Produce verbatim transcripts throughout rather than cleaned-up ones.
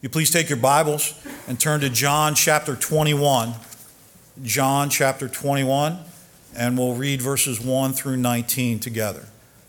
You please take your Bibles and turn to John chapter twenty-one. John chapter twenty-one, and we'll read verses one through nineteen together.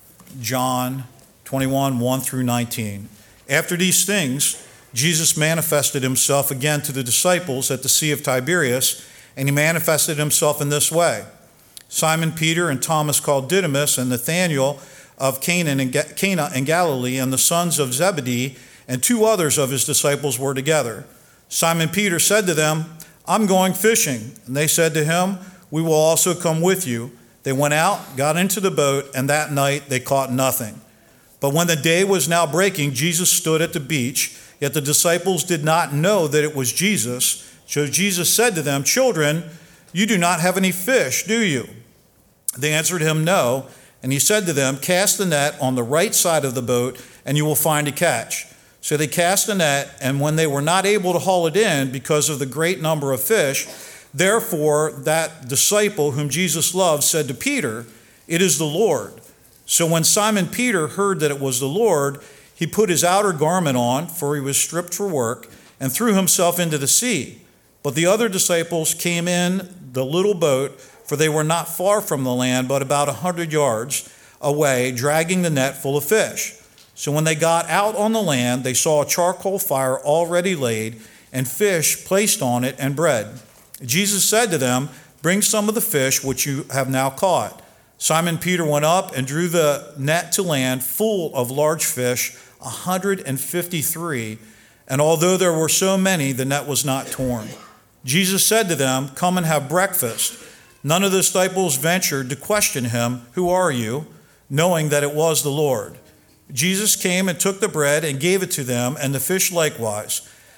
John twenty-one, one through nineteen. After these things, Jesus manifested himself again to the disciples at the Sea of Tiberias, and he manifested himself in this way. Simon Peter and Thomas called Didymus and Nathanael of Cana in Galilee and the sons of Zebedee and two others of his disciples were together. Simon Peter said to them, "I'm going fishing." And they said to him, "We will also come with you." They went out, got into the boat, and that night they caught nothing. But when the day was now breaking, Jesus stood at the beach, yet the disciples did not know that it was Jesus. So Jesus said to them, "Children, you do not have any fish, do you?" They answered him, "No." And he said to them, "Cast the net on the right side of the boat, and you will find a catch." So they cast the net, and when they were not able to haul it in because of the great number of fish, therefore that disciple whom Jesus loved said to Peter, "It is the Lord." So when Simon Peter heard that it was the Lord, he put his outer garment on, for he was stripped for work, and threw himself into the sea. But the other disciples came in the little boat, for they were not far from the land, but about a hundred yards away, dragging the net full of fish. So when they got out on the land, they saw a charcoal fire already laid, and fish placed on it, and bread. Jesus said to them, "Bring some of the fish which you have now caught." Simon Peter went up and drew the net to land full of large fish, a hundred and fifty-three, and although there were so many, the net was not torn. Jesus said to them, "Come and have breakfast." None of the disciples ventured to question him, "Who are you?" knowing that it was the Lord. Jesus came and took the bread and gave it to them, and the fish likewise.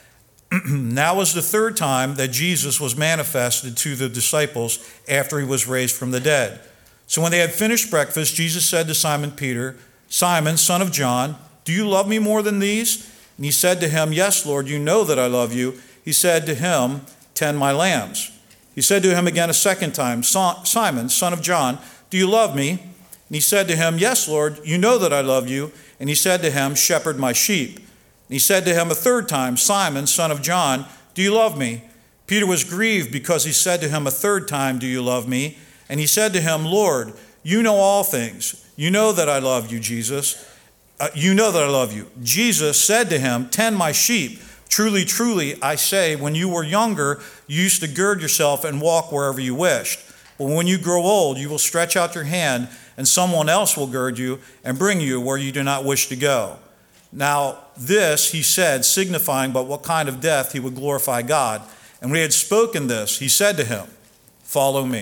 Now was the third time that Jesus was manifested to the disciples after he was raised from the dead. So when they had finished breakfast, Jesus said to Simon Peter, "Simon, son of John, do you love me more than these?" And he said to him, "Yes, Lord, you know that I love you." He said to him, "Tend my lambs." He said to him again a second time, "Simon, son of John, do you love me?" And he said to him, "Yes, Lord, you know that I love you." And he said to him, "Shepherd my sheep." And he said to him a third time, "Simon, son of John, do you love me?" Peter was grieved because he said to him a third time, "Do you love me?" And he said to him, "Lord, you know all things. You know that I love you, Jesus. Uh, you know that I love you." Jesus said to him, "Tend my sheep. Truly, truly, I say, when you were younger, you used to gird yourself and walk wherever you wished. But when you grow old, you will stretch out your hand, and someone else will gird you and bring you where you do not wish to go." Now this he said, signifying by what kind of death he would glorify God. And when he had spoken this, he said to him, "Follow me."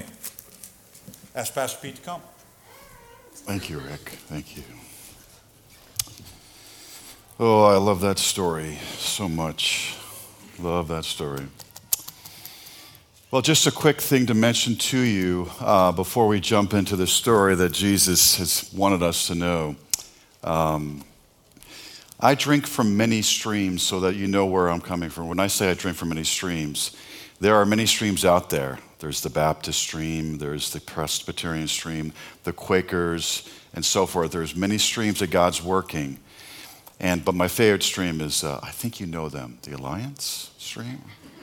Ask Pastor Pete to come. Thank you, Rick. Thank you. Oh, I love that story so much. Love that story. Well, just a quick thing to mention to you uh, before we jump into the story that Jesus has wanted us to know. Um, I drink from many streams, so that you know where I'm coming from. When I say I drink from many streams, there are many streams out there. There's the Baptist stream, there's the Presbyterian stream, the Quakers, and so forth. There's many streams that God's working. And but my favorite stream is, uh, I think you know them, the Alliance stream.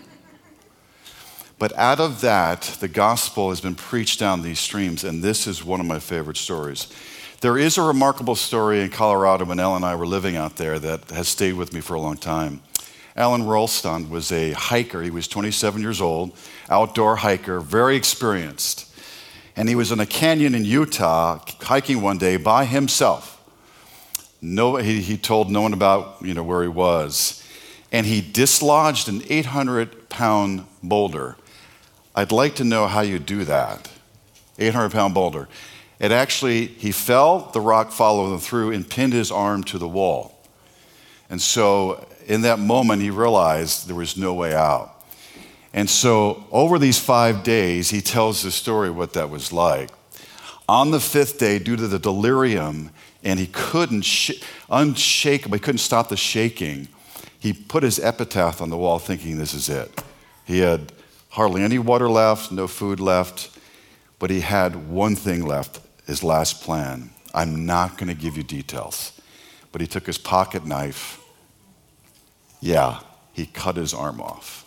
But out of that, the gospel has been preached down these streams, and this is one of my favorite stories. There is a remarkable story in Colorado when Ellen and I were living out there that has stayed with me for a long time. Alan Rolston was a hiker. He was twenty-seven years old, outdoor hiker, very experienced. And he was in a canyon in Utah hiking one day by himself. No, he, he told no one about you know where he was. And he dislodged an eight hundred pound boulder. I'd like to know how you do that. eight hundred pound boulder. It actually, he fell, the rock followed him through and pinned his arm to the wall. And so in that moment, he realized there was no way out. And so over these five days, he tells the story what that was like. On the fifth day, due to the delirium, and he couldn't sh- unshake, but he couldn't stop the shaking, he put his epitaph on the wall thinking this is it. He had hardly any water left, no food left, but he had one thing left, his last plan. I'm not going to give you details, but he took his pocket knife. Yeah, he cut his arm off.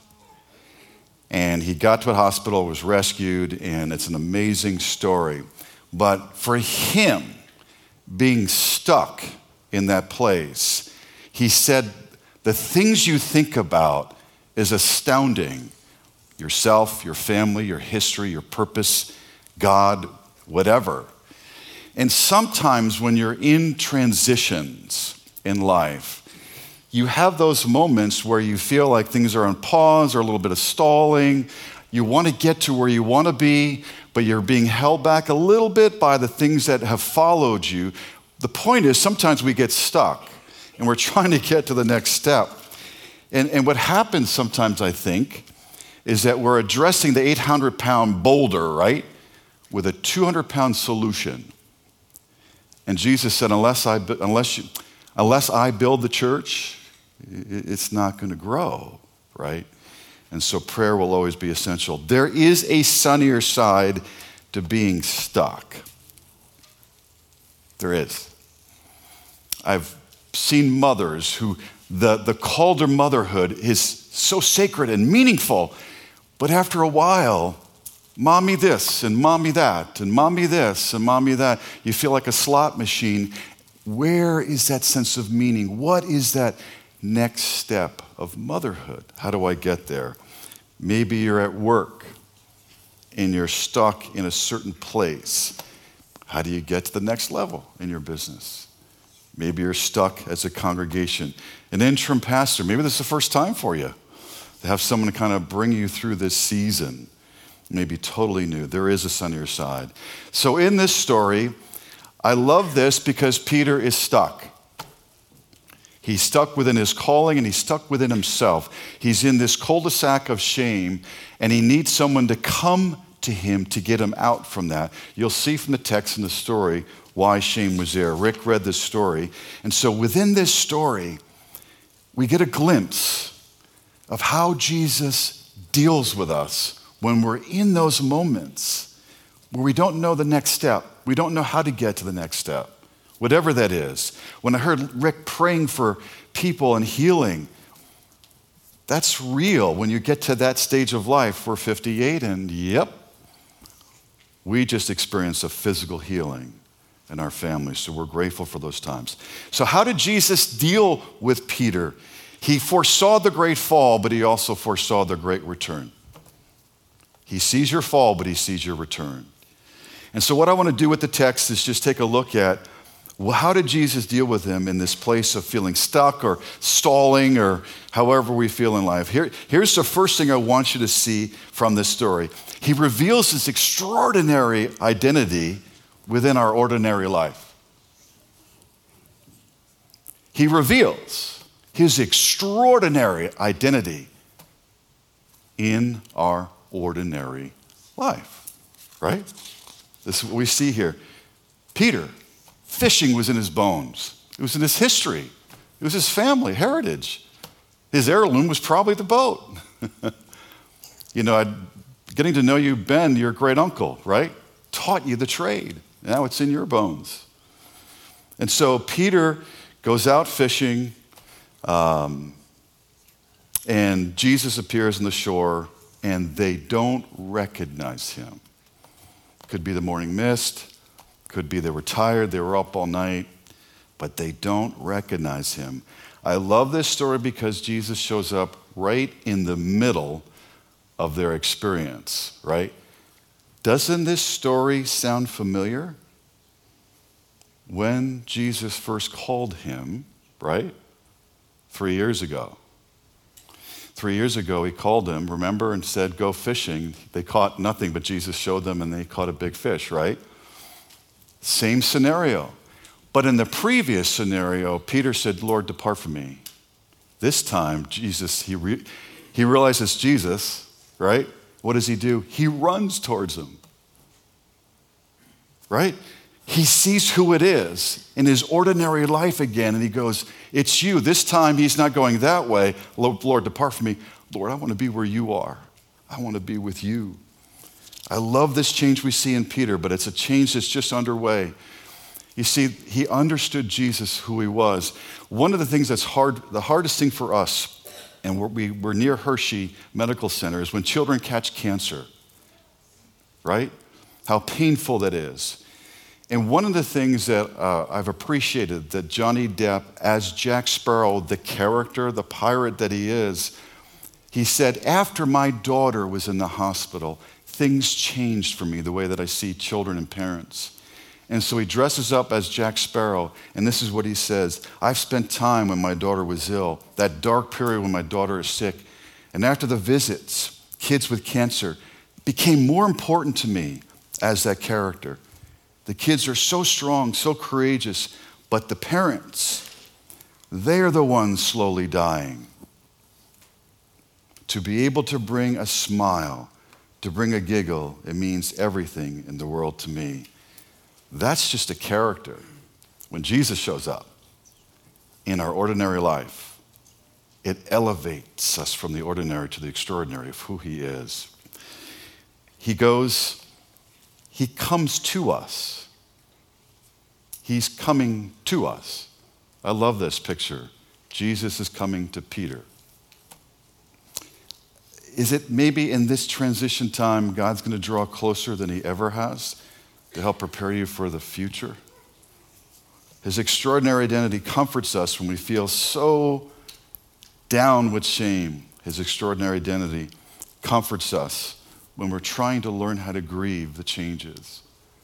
And he got to a hospital, was rescued, and it's an amazing story. But for him, being stuck in that place, he said, the things you think about is astounding. Yourself, your family, your history, your purpose, God, whatever. And sometimes when you're in transitions in life, you have those moments where you feel like things are on pause or a little bit of stalling. You want to get to where you want to be, but you're being held back a little bit by the things that have followed you. The point is, sometimes we get stuck and we're trying to get to the next step. And, and what happens sometimes, I think, is that we're addressing the eight hundred pound boulder, right, with a two hundred pound solution. And Jesus said, unless I, unless you, unless I build the church, it's not going to grow, right? And so prayer will always be essential. There is a sunnier side to being stuck. There is. I've seen mothers who the, the call to motherhood is so sacred and meaningful, but after a while, mommy this and mommy that and mommy this and mommy that, you feel like a slot machine. Where is that sense of meaning? What is that next step of motherhood? How do I get there? Maybe you're at work and you're stuck in a certain place. How do you get to the next level in your business? Maybe you're stuck as a congregation. An interim pastor, maybe this is the first time for you to have someone to kind of bring you through this season. Maybe totally new. There is a sunnier side. So in this story, I love this because Peter is stuck. He's stuck within his calling and he's stuck within himself. He's in this cul-de-sac of shame and he needs someone to come to him to get him out from that. You'll see from the text and the story why shame was there. Rick read this story. And so within this story, we get a glimpse of how Jesus deals with us when we're in those moments where we don't know the next step. We don't know how to get to the next step, whatever that is. When I heard Rick praying for people and healing, that's real. When you get to that stage of life, we're fifty-eight and yep, we just experienced a physical healing in our family. So we're grateful for those times. So how did Jesus deal with Peter? He foresaw the great fall, but he also foresaw the great return. He sees your fall, but he sees your return. And so what I want to do with the text is just take a look at, well, how did Jesus deal with him in this place of feeling stuck or stalling or however we feel in life? Here, here's the first thing I want you to see from this story. He reveals his extraordinary identity within our ordinary life. He reveals his extraordinary identity in our ordinary life, right? This is what we see here. Peter, fishing was in his bones. It was in his history. It was his family heritage. His heirloom was probably the boat. You know, I'd, getting to know you, Ben, your great uncle, right? Taught you the trade. Now it's in your bones. And so Peter goes out fishing, um, and Jesus appears on the shore, and they don't recognize him. Could be the morning mist. Could be they were tired, they were up all night, but they don't recognize him. I love this story because Jesus shows up right in the middle of their experience, right? Doesn't this story sound familiar? When Jesus first called him, right? Three years ago. Three years ago, he called him, remember, and said, go fishing. They caught nothing, but Jesus showed them and they caught a big fish, right? Same scenario. But in the previous scenario, Peter said, Lord, depart from me. This time, Jesus, he, re- he realizes Jesus, right? What does he do? He runs towards him, right? He sees who it is in his ordinary life again, and he goes, it's you. This time, he's not going that way. Lord, depart from me. Lord, I want to be where you are. I want to be with you. I love this change we see in Peter, but it's a change that's just underway. You see, he understood Jesus, who he was. One of the things that's hard, the hardest thing for us and we're, we, we're near Hershey Medical Center, is when children catch cancer, right? How painful that is. And one of the things that uh, I've appreciated that Johnny Depp, as Jack Sparrow, the character, the pirate that he is, he said, after my daughter was in the hospital, things changed for me, the way that I see children and parents. And so he dresses up as Jack Sparrow, and this is what he says: I've spent time when my daughter was ill, that dark period when my daughter is sick. And after the visits, kids with cancer became more important to me as that character. The kids are so strong, so courageous, but the parents, they're the ones slowly dying. To be able to bring a smile, to bring a giggle, it means everything in the world to me. That's just a character. When Jesus shows up in our ordinary life, it elevates us from the ordinary to the extraordinary of who he is. He goes, he comes to us. He's coming to us. I love this picture. Jesus is coming to Peter. Is it maybe in this transition time God's going to draw closer than he ever has to help prepare you for the future? His extraordinary identity comforts us when we feel so down with shame. His extraordinary identity comforts us when we're trying to learn how to grieve the changes.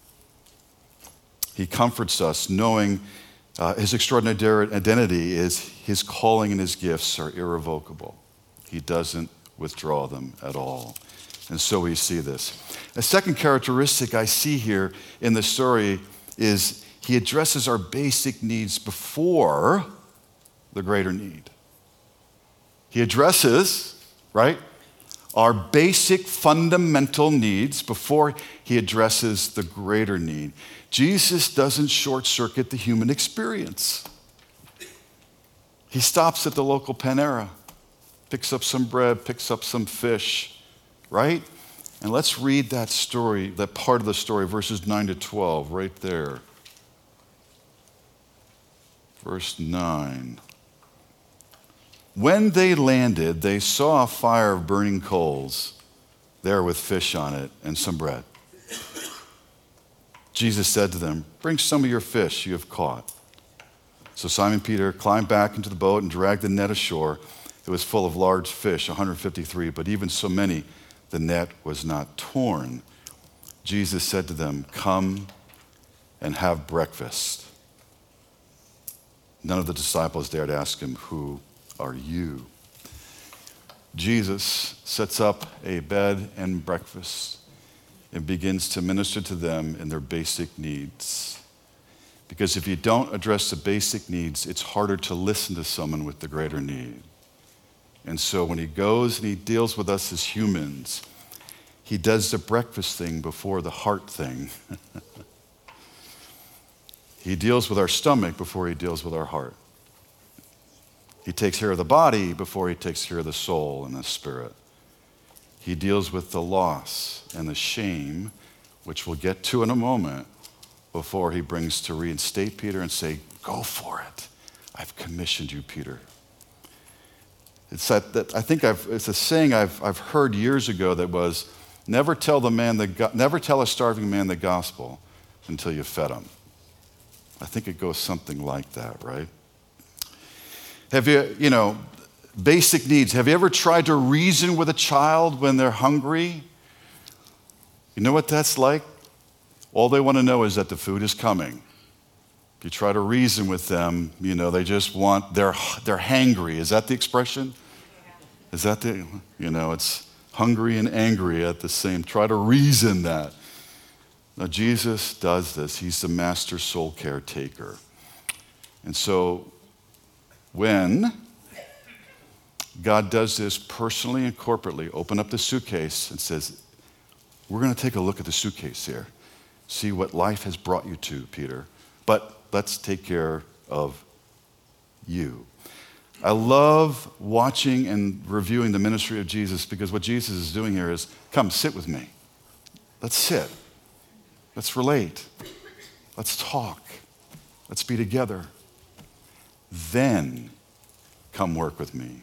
He comforts us knowing uh, his extraordinary identity is his calling and his gifts are irrevocable. He doesn't withdraw them at all. And so we see this. A second characteristic I see here in the story is he addresses our basic needs before the greater need. He addresses, right, our basic fundamental needs before he addresses the greater need. Jesus doesn't short-circuit the human experience. He stops at the local Panera, picks up some bread, picks up some fish, right? And let's read that story, that part of the story, verses nine to twelve, right there. Verse nine. When they landed, they saw a fire of burning coals there with fish on it and some bread. Jesus said to them, "Bring some of your fish you have caught." So Simon Peter climbed back into the boat and dragged the net ashore. It was full of large fish, one hundred fifty-three, but even so many, the net was not torn. Jesus said to them, "Come and have breakfast." None of the disciples dared ask him, "Who are you?" Jesus sets up a bed and breakfast and begins to minister to them in their basic needs. Because if you don't address the basic needs, it's harder to listen to someone with the greater need. And so when he goes and he deals with us as humans, he does the breakfast thing before the heart thing. He deals with our stomach before he deals with our heart. He takes care of the body before he takes care of the soul and the spirit. He deals with the loss and the shame, which we'll get to in a moment, before he brings to reinstate Peter and say, "Go for it. I've commissioned you, Peter." It's that, that I think I've, it's a saying I've, I've heard years ago that was, never tell the man the, never tell a starving man the gospel until you fed him. I think it goes something like that, right? Have you, you know, basic needs. Have you ever tried to reason with a child when they're hungry? You know what that's like? All they want to know is that the food is coming. If you try to reason with them, you know, they just want, they're, they're hangry. Is that the expression? Is that the, you know, it's hungry and angry at the same, try to reason that. Now, Jesus does this. He's the master soul caretaker. And so when God does this personally and corporately, open up the suitcase and says, "We're going to take a look at the suitcase here. See what life has brought you to, Peter. But let's take care of you." I love watching and reviewing the ministry of Jesus because what Jesus is doing here is, come sit with me. Let's sit. Let's relate. Let's talk. Let's be together. Then come work with me.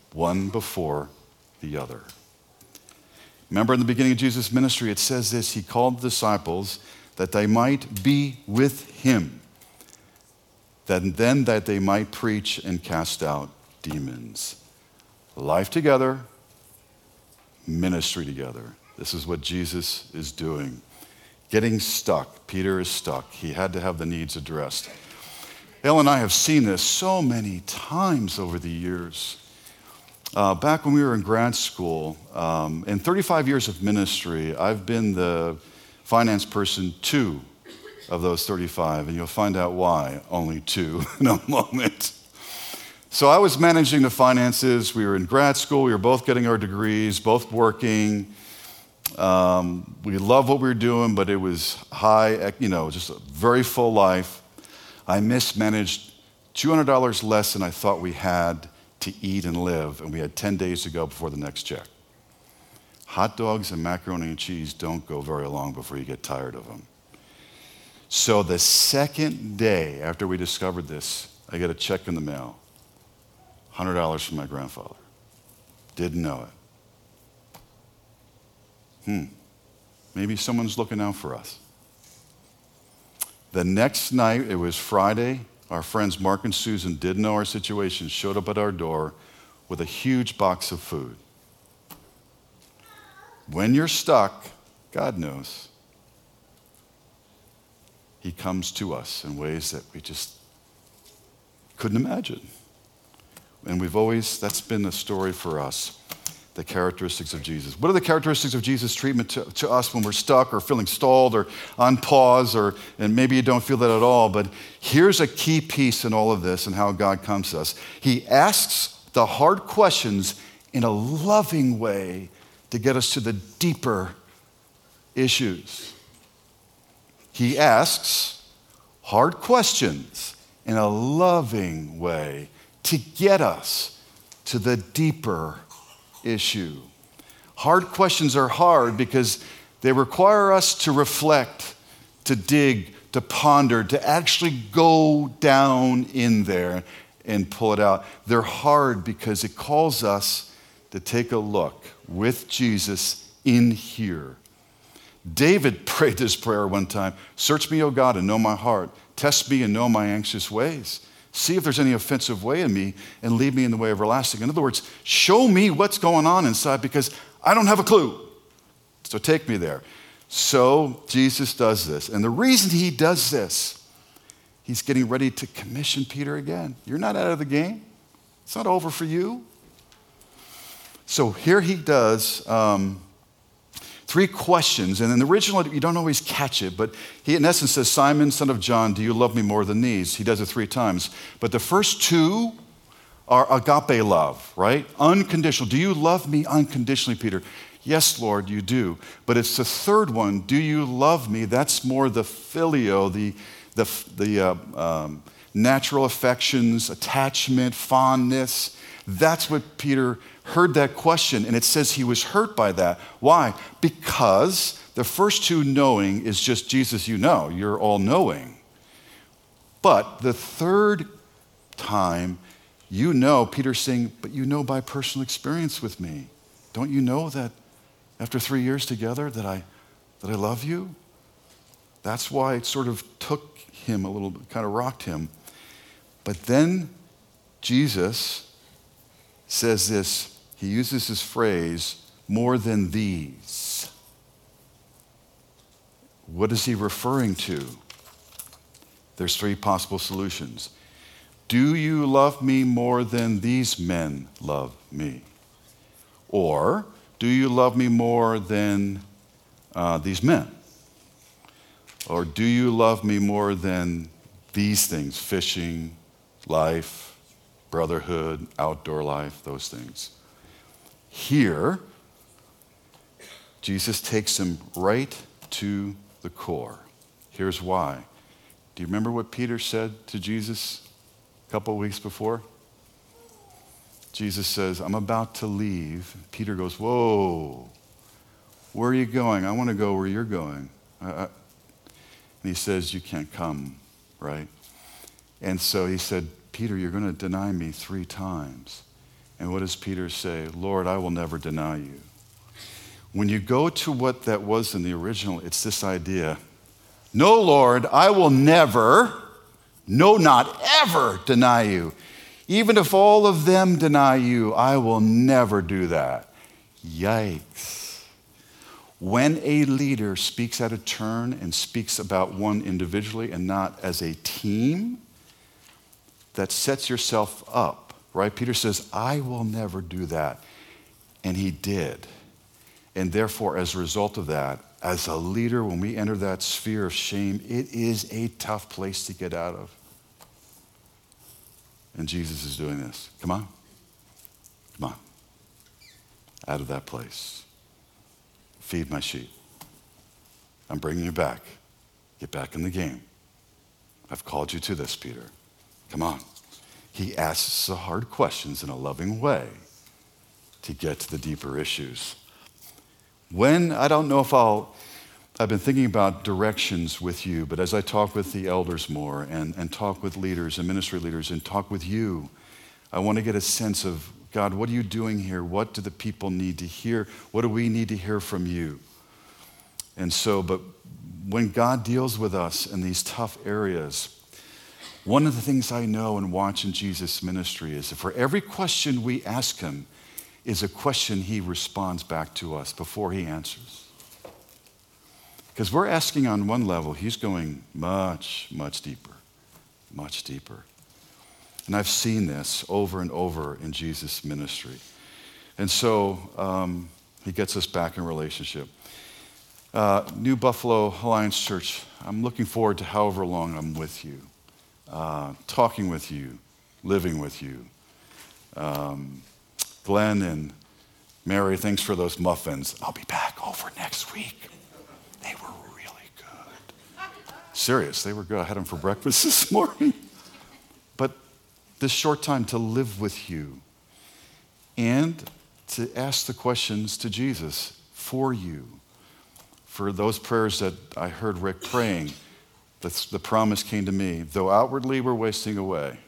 one before the other. Remember in the beginning of Jesus' ministry, it says this, he called the disciples that they might be with him, that then that they might preach and cast out demons. Life together, ministry together. This is what Jesus is doing. Getting stuck. Peter is stuck. He had to have the needs addressed. Elle and I have seen this so many times over the years. Uh, back when we were in grad school, um, in thirty-five years of ministry, I've been the finance person two of those thirty-five, and you'll find out why, only two in a moment. So I was managing the finances. We were in grad school. We were both getting our degrees, both working. Um, we loved what we were doing, but it was high, you know, just a very full life. I mismanaged two hundred dollars less than I thought we had to eat and live, and we had ten days to go before the next check. Hot dogs and macaroni and cheese don't go very long before you get tired of them. So the second day after we discovered this, I get a check in the mail, one hundred dollars from my grandfather. Didn't know it. Hmm, maybe someone's looking out for us. The next night, it was Friday, our friends Mark and Susan didn't know our situation, showed up at our door with a huge box of food. When you're stuck, God knows. He comes to us in ways that we just couldn't imagine. And we've always, that's been the story for us, the characteristics of Jesus. What are the characteristics of Jesus' treatment to, to us when we're stuck or feeling stalled or on pause, or and maybe you don't feel that at all, but here's a key piece in all of this and how God comes to us. He asks the hard questions in a loving way to get us to the deeper issues. He asks hard questions in a loving way to get us to the deeper issue. Hard questions are hard because they require us to reflect, to dig, to ponder, to actually go down in there and pull it out. They're hard because it calls us to take a look with Jesus in here. David prayed this prayer one time. Search me, O God, and know my heart. Test me and know my anxious ways. See if there's any offensive way in me and lead me in the way everlasting. In other words, show me what's going on inside because I don't have a clue. So take me there. So Jesus does this. And the reason he does this, he's getting ready to commission Peter again. You're not out of the game. It's not over for you. So here he does um, three questions. And in the original, you don't always catch it, but he in essence says, Simon, son of John, do you love me more than these? He does it three times. But the first two are agape love, right? Unconditional. Do you love me unconditionally, Peter? Yes, Lord, you do. But it's the third one, do you love me? That's more the phileo, the, the, the uh, um, natural affections, attachment, fondness. That's what Peter heard that question, and it says he was hurt by that. Why? Because the first two knowing is just Jesus, you know, you're all knowing. But the third time, you know, Peter's saying, but you know by personal experience with me. Don't you know that after three years together that I that I love you? That's why it sort of took him a little, kind of rocked him. But then Jesus says this, he uses this phrase, more than these. What is he referring to? There's three possible solutions. Do you love me more than these men love me? Or do you love me more than uh, these men? Or do you love me more than these things, fishing, life, brotherhood, outdoor life, those things? Here, Jesus takes him right to the core. Here's why. Do you remember what Peter said to Jesus a couple of weeks before? Jesus says, I'm about to leave. Peter goes, whoa, where are you going? I want to go where you're going. I, I, and he says, you can't come, right? And so he said, Peter, you're going to deny me three times. And what does Peter say? Lord, I will never deny you. When you go to what that was in the original, it's this idea, no, Lord, I will never, no, not ever deny you. Even if all of them deny you, I will never do that. Yikes. When a leader speaks out of turn and speaks about one individually and not as a team, that sets yourself up, right? Peter says, I will never do that. And he did. And therefore, as a result of that, as a leader, when we enter that sphere of shame, it is a tough place to get out of. And Jesus is doing this. Come on. Come on. Out of that place. Feed my sheep. I'm bringing you back. Get back in the game. I've called you to this, Peter. Come on. He asks the hard questions in a loving way to get to the deeper issues. When, I don't know if I'll, I've been thinking about directions with you, but as I talk with the elders more and, and talk with leaders and ministry leaders and talk with you, I want to get a sense of, God, what are you doing here? What do the people need to hear? What do we need to hear from you? And so, but when God deals with us in these tough areas, one of the things I know and watch in Jesus' ministry is that for every question we ask him is a question he responds back to us before he answers. Because we're asking on one level, he's going much, much deeper, much deeper. And I've seen this over and over in Jesus' ministry. And so um, he gets us back in relationship. Uh, New Buffalo Alliance Church, I'm looking forward to however long I'm with you, uh, talking with you, living with you. Um, Glenn and Mary, thanks for those muffins. I'll be back over next week. They were really good. Serious, they were good. I had them for breakfast this morning. But this short time to live with you and to ask the questions to Jesus for you. For those prayers that I heard Rick praying, the, the promise came to me, though outwardly we're wasting away,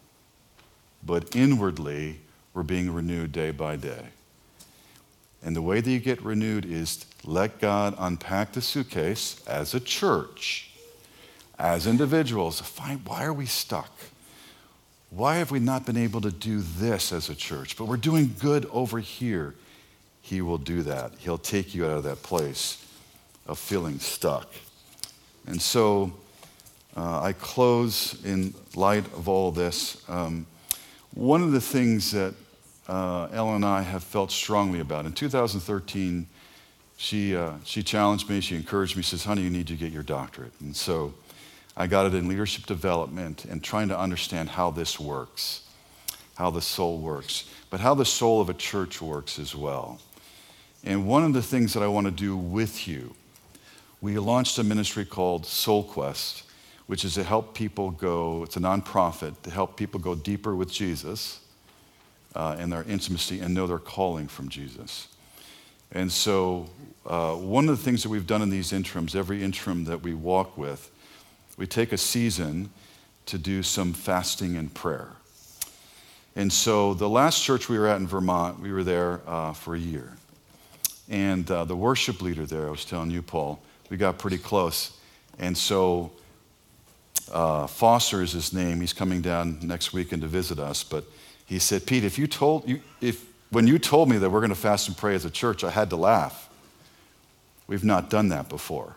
but inwardly we're being renewed day by day. And the way that you get renewed is let God unpack the suitcase as a church, as individuals. Find, why are we stuck? Why have we not been able to do this as a church? But we're doing good over here. He will do that. He'll take you out of that place of feeling stuck. And so uh, I close in light of all this. Um, one of the things that uh, Ellen and I have felt strongly about, in two thousand thirteen, she, uh, she challenged me, she encouraged me, says, honey, you need to get your doctorate. And so I got it in leadership development and trying to understand how this works, how the soul works, but how the soul of a church works as well. And one of the things that I want to do with you, we launched a ministry called Soul Quest, which is to help people go, it's a nonprofit, to help people go deeper with Jesus uh, in their intimacy and know their calling from Jesus. And so uh, one of the things that we've done in these interims, every interim that we walk with, we take a season to do some fasting and prayer. And so the last church we were at in Vermont, we were there uh, for a year. And uh, the worship leader there, I was telling you, Paul, we got pretty close. And so uh, Foster is his name. He's coming down next weekend to visit us. But he said, Pete, if you told you, if when you told me that we're going to fast and pray as a church, I had to laugh. We've not done that before.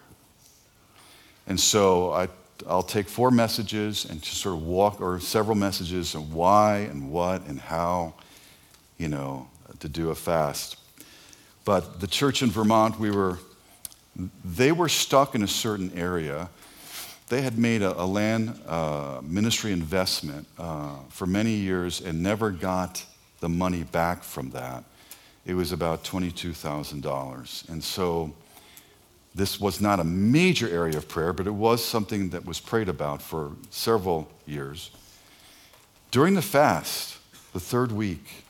And so I, I'll take four messages and just sort of walk, or several messages on why and what and how, you know, to do a fast. But the church in Vermont, we were, they were stuck in a certain area. They had made a, a land uh, ministry investment uh, for many years and never got the money back from that. It was about twenty-two thousand dollars. And so this was not a major area of prayer, but it was something that was prayed about for several years. During the fast, the third week,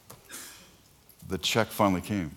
the check finally came.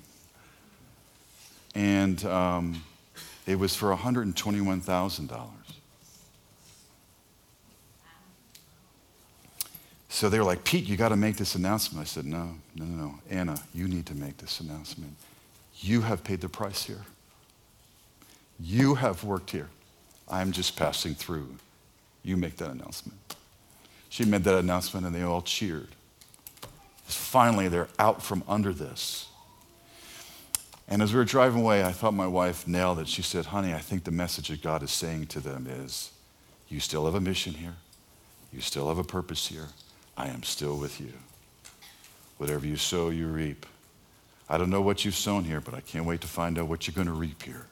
And um, it was for one hundred twenty-one thousand dollars. so they were like, Pete, you got to make this announcement. I said, no, no, no, no. Anna, you need to make this announcement. You have paid the price here. You have worked here. I'm just passing through. You make that announcement. She made that announcement and they all cheered. Finally, they're out from under this. And as we were driving away, I thought my wife nailed it. She said, honey, I think the message that God is saying to them is, you still have a mission here. You still have a purpose here. I am still with you. Whatever you sow, you reap. I don't know what you've sown here, but I can't wait to find out what you're going to reap here.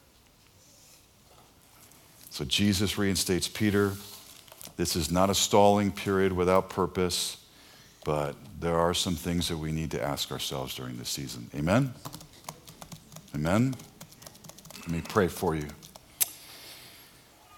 So Jesus reinstates Peter. This is not a stalling period without purpose, but there are some things that we need to ask ourselves during this season. Amen? Amen? Let me pray for you.